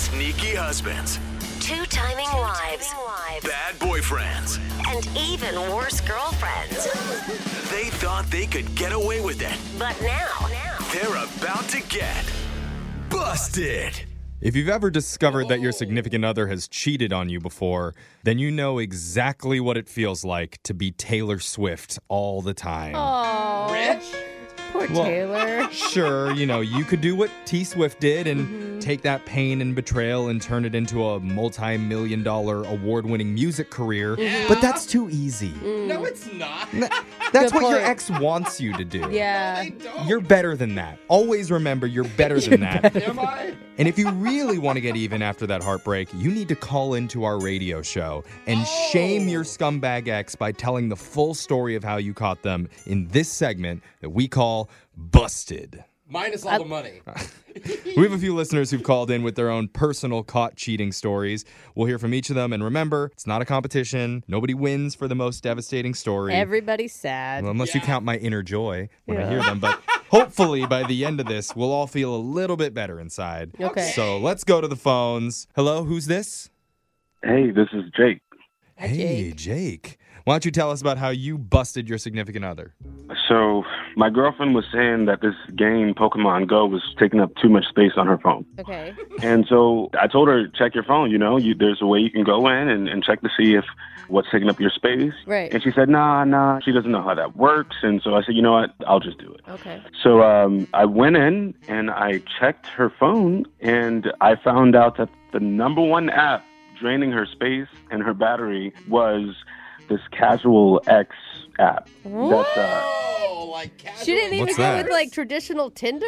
Sneaky husbands. Two-timing wives. Bad boyfriends. And even worse girlfriends. They thought they could get away with it. But now, They're about to get busted. If you've ever discovered that your significant other has cheated on you before, then you know exactly what it feels like to be Taylor Swift all the time. Oh, Rich? poor Taylor. Sure, you could do what T Swift did and take that pain and betrayal and turn it into a multi-million-dollar award-winning music career, but that's too easy. No, it's not. That's Good what your point. ex wants you to do. Yeah. They don't. You're better than that. Always remember you're better than that. Am I? And if you really want to get even after that heartbreak, you need to call into our radio show and shame your scumbag ex by telling the full story of how you caught them in this segment that we call Busted. Minus all the money. We have a few listeners who've called in with their own personal caught cheating stories. We'll hear from each of them. And remember, it's not a competition. Nobody wins for the most devastating story. Everybody's sad. Well, unless you count my inner joy when I hear them. But hopefully by the end of this, we'll all feel a little bit better inside. Okay. So let's go to the phones. Hello, who's this? Hey, this is Jake. Hi, Hey, Jake. Why don't you tell us about how you busted your significant other? So, my girlfriend was saying that this game, Pokemon Go, was taking up too much space on her phone. Okay. And so I told her, check your phone, there's a way you can go in and check to see if what's taking up your space. Right. And she said, nah, she doesn't know how that works. And so I said, you know what, I'll just do it. Okay. So I went in and I checked her phone and I found out that the number one app draining her space and her battery was this Casual X app. What? That's, Oh, like casual. She didn't even What's go that? with like traditional Tinder?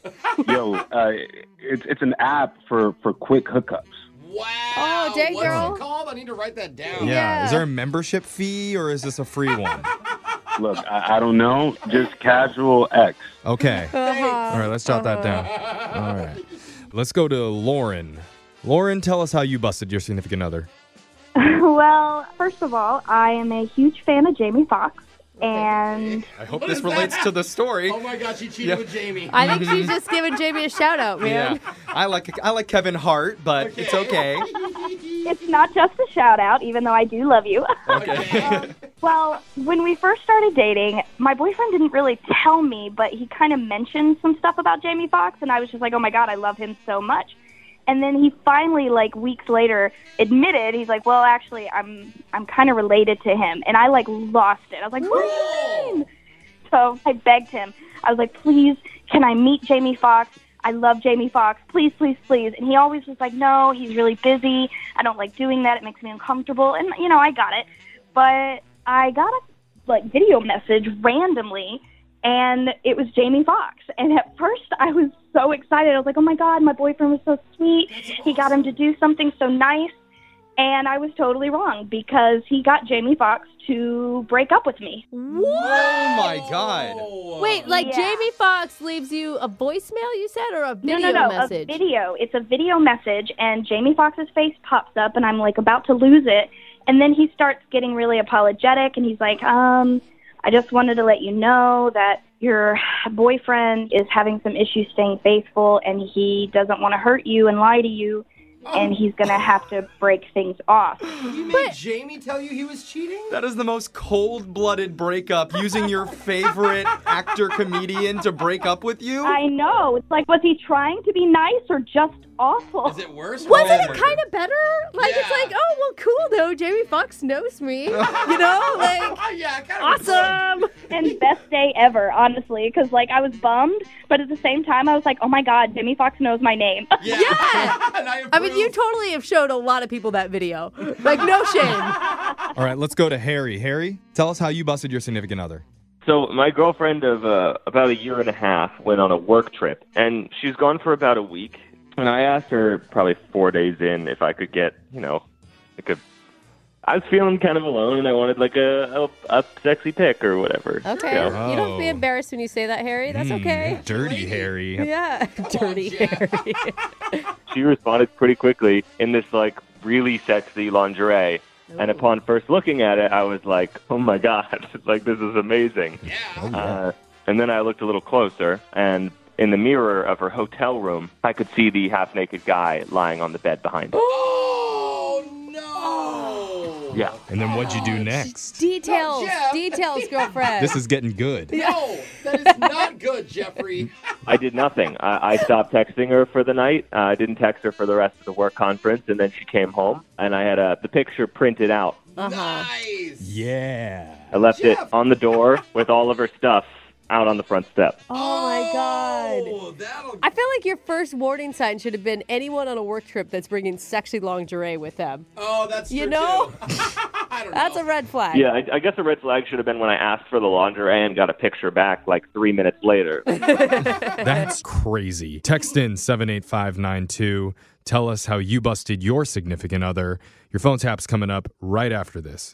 it's an app for quick hookups. Wow. Oh, dang, What's girl. it called? I need to write that down. Yeah. Is there a membership fee or is this a free one? Look, I don't know, just Casual X. Okay. Uh-huh. All right, let's jot that down. All right. Let's go to Lauren. Lauren, tell us how you busted your significant other. Well, first of all, I am a huge fan of Jamie Foxx, and I hope What this is that? relates to the story. Oh my God, she cheated Yeah. with Jamie. I think she's just giving Jamie a shout out, man. Yeah, I like Kevin Hart, but it's okay. it's not just a shout out, even though I do love you. Okay. Well, when we first started dating, my boyfriend didn't really tell me, but he kind of mentioned some stuff about Jamie Foxx, and I was just like, oh my God, I love him so much. And then he finally, like weeks later, admitted, he's like, well, actually, I'm kind of related to him. And I lost it. I was like, what do you mean? So I begged him. I was like, please, can I meet Jamie Foxx? I love Jamie Foxx. Please, please, please. And he always was like, no, he's really busy. I don't like doing that. It makes me uncomfortable. And, I got it. But I got a video message randomly, and it was Jamie Foxx. And at first I was so excited. I was like, oh my God, my boyfriend was so sweet. He got him to do something so nice. And I was totally wrong because he got Jamie Foxx to break up with me. Oh my God. Wait, like Yeah. Jamie Foxx leaves you a voicemail, you said, or a video No, message? a video. It's a video message, and Jamie Foxx's face pops up, and I'm about to lose it. And then he starts getting really apologetic, and he's like, I just wanted to let you know that your boyfriend is having some issues staying faithful, and he doesn't want to hurt you and lie to you, and he's going to have to break things off. You made Jamie tell you he was cheating? That is the most cold-blooded breakup, using your favorite actor-comedian to break up with you? I know. It's like, was he trying to be nice or just awful? Is it worse? Wasn't Oh, it kind of better? It's Yeah. like, oh, well, cool, though. Jamie Foxx knows me. yeah, kind of. Awesome. And best day ever, honestly, because I was bummed, but at the same time I was like, oh my God, Jamie Foxx knows my name. Yeah. And I mean, you totally have showed a lot of people that video. No shame. All right, let's go to Harry. Harry, tell us how you busted your significant other. So my girlfriend of about a year and a half went on a work trip, and she's gone for about a week. And I asked her probably 4 days in if I could get, I was feeling kind of alone, and I wanted a sexy pic or whatever. Okay. You know? You don't be embarrassed when you say that, Harry. That's okay. Dirty Harry. Yeah. Dirty Harry. She responded pretty quickly in this really sexy lingerie. And upon first looking at it, I was like, oh my God, this is amazing. Yeah. And then I looked a little closer, and in the mirror of her hotel room, I could see the half-naked guy lying on the bed behind her. Oh, no. Yeah. And then what'd you do next? Details, Jeff. details, girlfriend. This is getting good. No, that is not good, Jeffrey. I did nothing. I stopped texting her for the night. I didn't text her for the rest of the work conference, and then she came home, and I had the picture printed out. Nice. Yeah. I left Jeff. it on the door with all of her stuff out on the front step. Oh my God. Oh, that'll... I feel like your first warning sign should have been anyone on a work trip that's bringing sexy lingerie with them. Oh, that's true, You know? too. I don't That's know. a red flag. Yeah, I guess a red flag should have been when I asked for the lingerie and got a picture back like 3 minutes later. That's crazy. Text in 78592. Tell us how you busted your significant other. Your phone tap's coming up right after this.